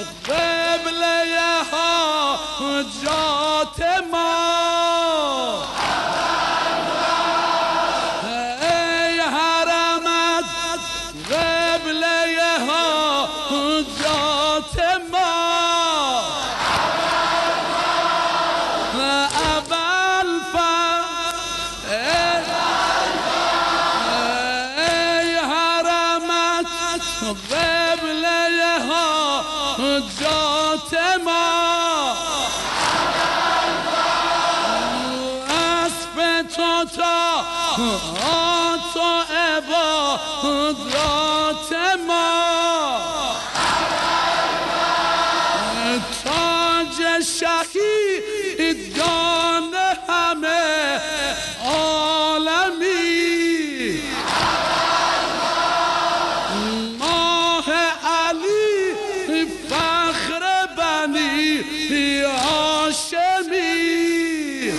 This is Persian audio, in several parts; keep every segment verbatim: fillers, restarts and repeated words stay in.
قبله حاجات ما ای حرمت قبله حاجات ما اول ای حرمت قبله حاجات ما اسب تو تا تو عبادات ما تاج شهیدان همه عالمی ماه علی فخر بنی هاشمی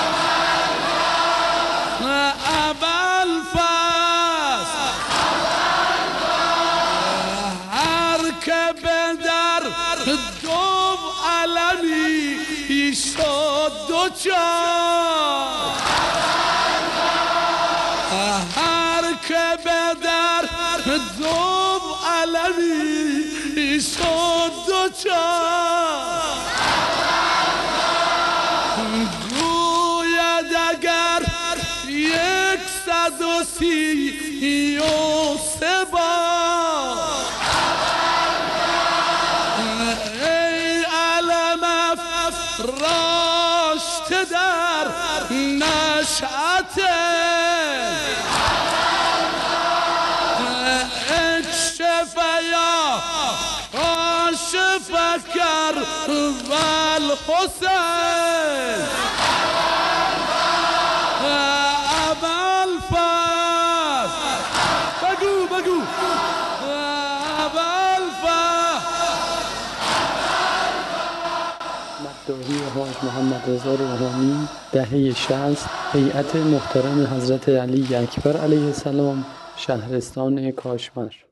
ابوالفضل هر که به در دو علمی شد دوچار هر که به در دو علمی شد دوچار گوید اگر یک صد و سی و سه بار ای علم افراشته در نشأت اکشف یا کاشف کرب الحسین ابوالفضل بگو بگو مداحی حاج محمد رضا روحانی دهه شصت هیئت محترم حضرت علی اکبر علیه السلام شهرستان کاشمر.